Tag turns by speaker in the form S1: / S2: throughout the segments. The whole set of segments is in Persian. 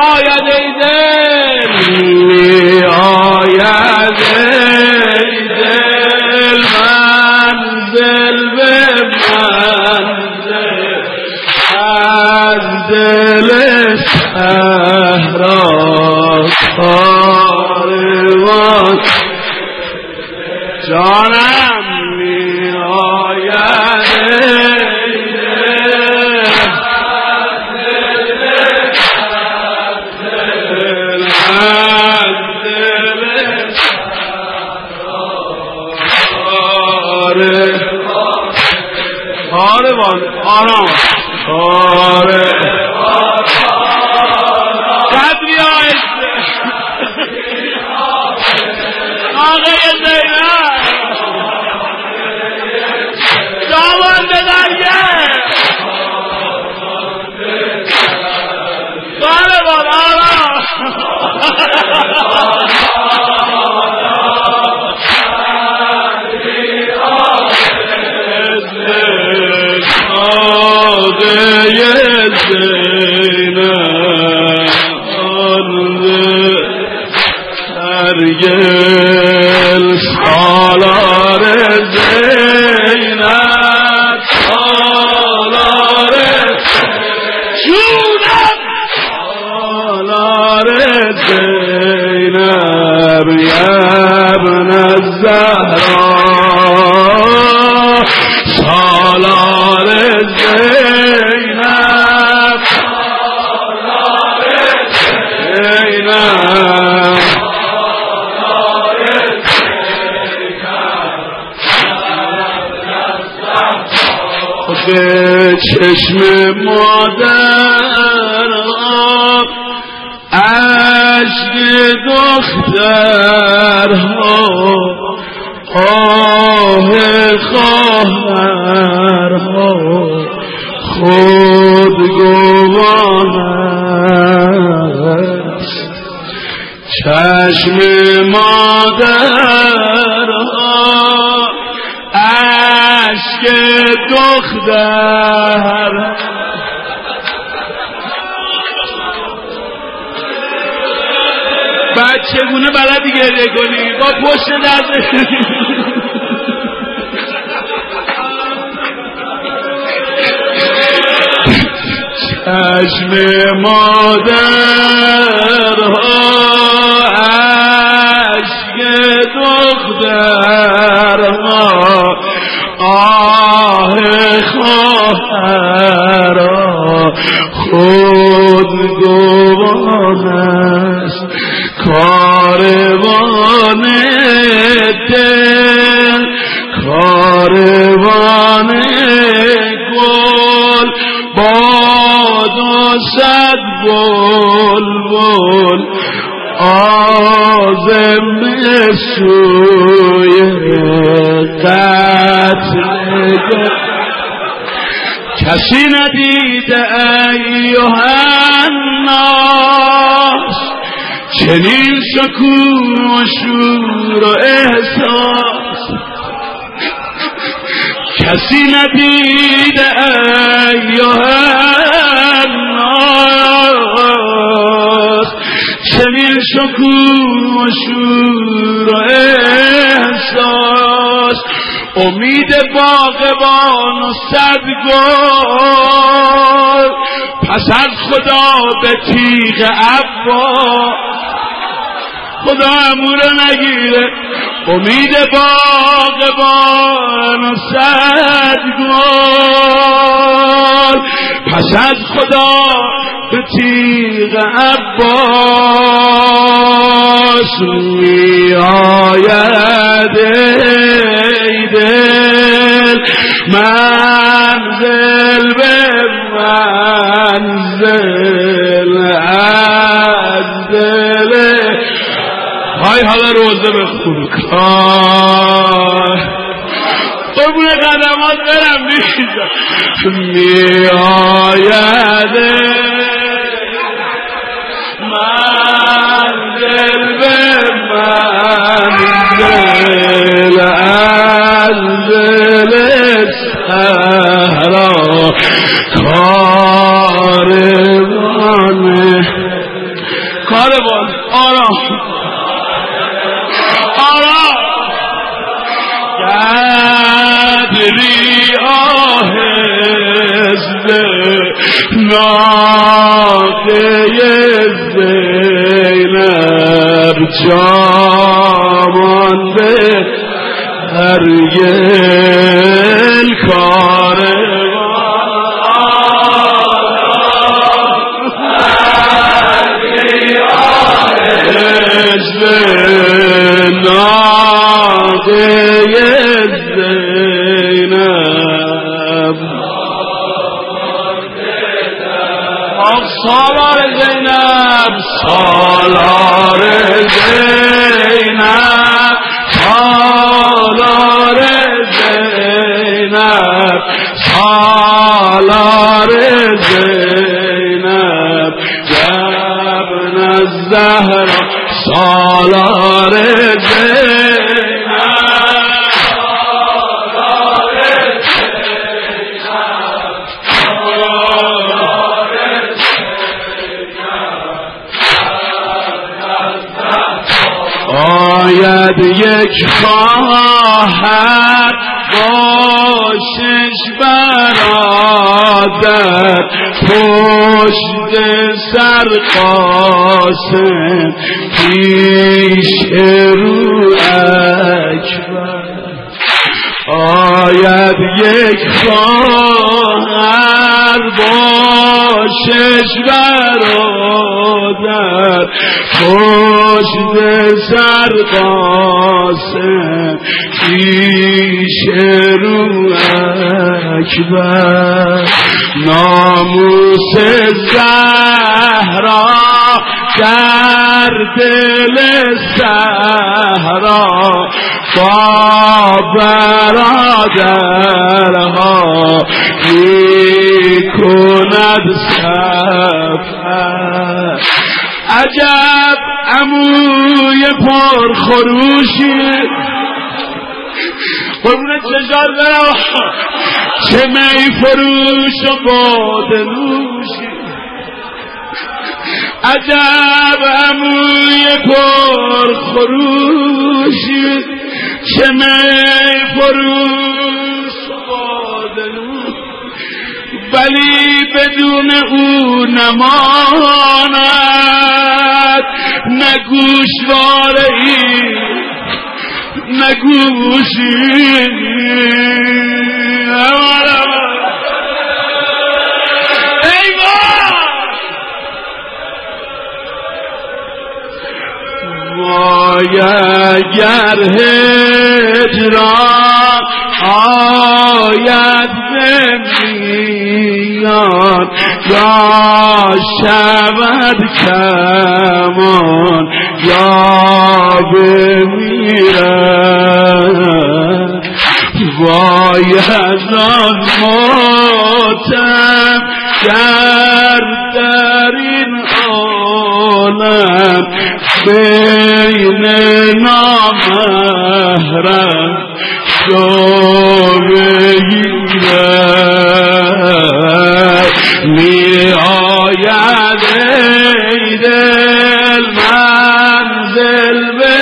S1: آید ای دل می آید ای دل منزل به منزل از دل صحرا کاروان جانم می آید کاروان آرام قدری آیسته آقای زینب دامان به درگه کاروان آرام گل سالار زینب سالار جونم سالار زینب ابن الزهرا سالار زینب سالار زینب به چشم مادر عشق دختر آه خواهر خود گوان است چشم مادر عشق دختر بعد چگونه بلدی گریه کنی با پشت دست چشم مادر عشق دختر آه خواهر خود گوان است کاروان دل کاروان گل باد و صد بلبل آزم سوی قتل کسی ندیده ایها الناس چنین سکون و شور و احساس کسی ندیده ایها الناس چنین سکون و شور و احساس امید باغبان و صد گل پس از خدا به تیغ عباس خدا امور نگیره امید باغبان و صد گل پس از خدا به تیغ عباس می آید ای دل منزل به منزل از دل های حالا روزه بخون قبول قدمات برم بیشتر می آید منزل به منزل از دل صحرا کاروان بان آرام آرام قدری آهسته ناقه زینب جامانده هرگل سالار زینب سالار زینب سالار زینب سالار زینب ابن الزهرا سالار آید یک خواهر باشش برادر پشت سر قاسم پیش رو اکبر آید یک خواهر باشش برادر پشت سر قاسم پیش رو اکبر ناموس زهرا در دل صحرا با برادرها میکند سفر عجب عموی پرخروشی قربون چشار برم چه می فروش و باده نوشی عجب عموی پرخروشی چه می فروش و باده نوشی ولی بدون او نماند نه گوشواره ای نه گوشی وای اگر هجران آید به میان یا شود کمان یا بمیرد وای از آن ماتم گر در این عالم بین نامحرم بگیرد می آید ای دل منزل به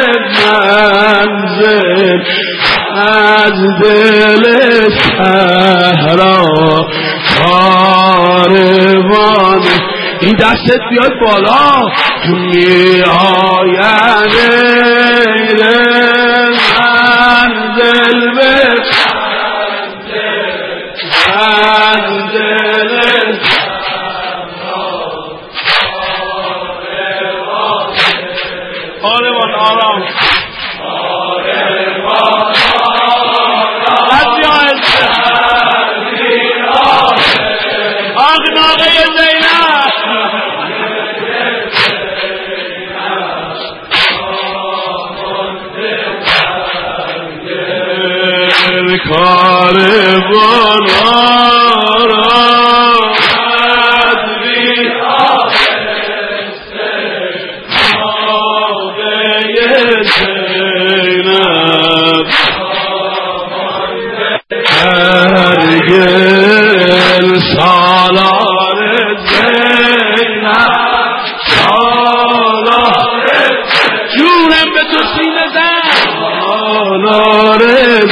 S1: منزل از دل صحرا کاروان این دستت بیاد بالا می آید ای دل منزل به منزل آرمان آرام آقای زینب کاروان سالار زینب سالار سالار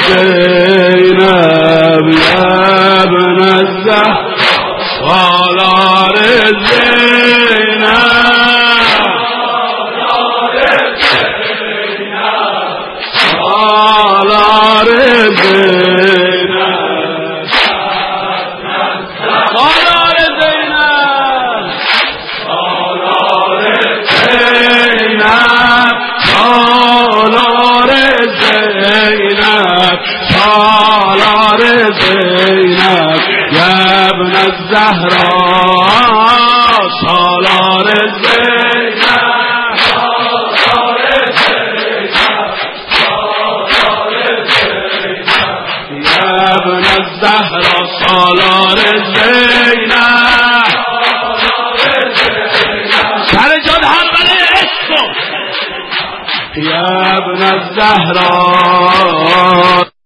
S1: زینب یا ابن الزهرا سالار زینب سالار زینب سالار زینب سالار زینب سالار زینب سالار زینب یا ابن الزهرا سالار زینب ابن الزهرا سالار زینب سر جان حلقه عشق یا ابن الزهرا